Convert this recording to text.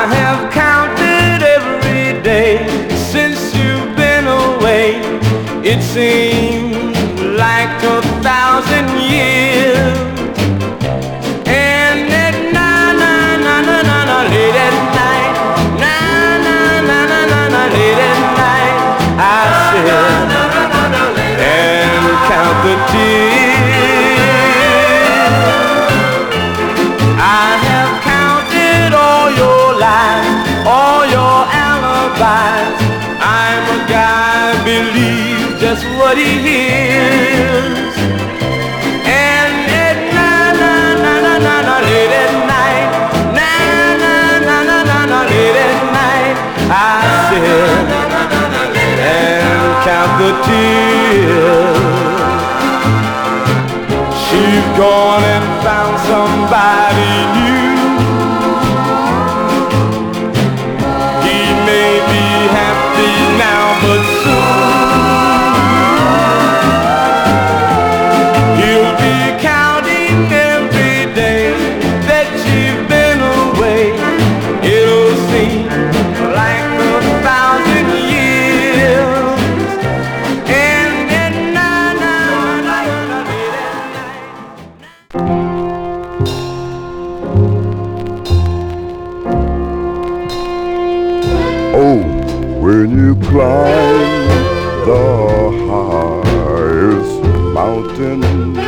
have counted every day since you've been away. It seems like 1,000 years. And at night, late at night, late at night, I sit and count the tears. I have counted all your lies, all your alibis. I'm a guy who believes just what he hears. And at night, late at night, late at night, I sit and count the tears. She's gone and found somebody new. He may be happy now, but soon he'll be counting every day that you've been away. It'll seem like 1,000 years. And at night, Oh, when you climb the highest mountain,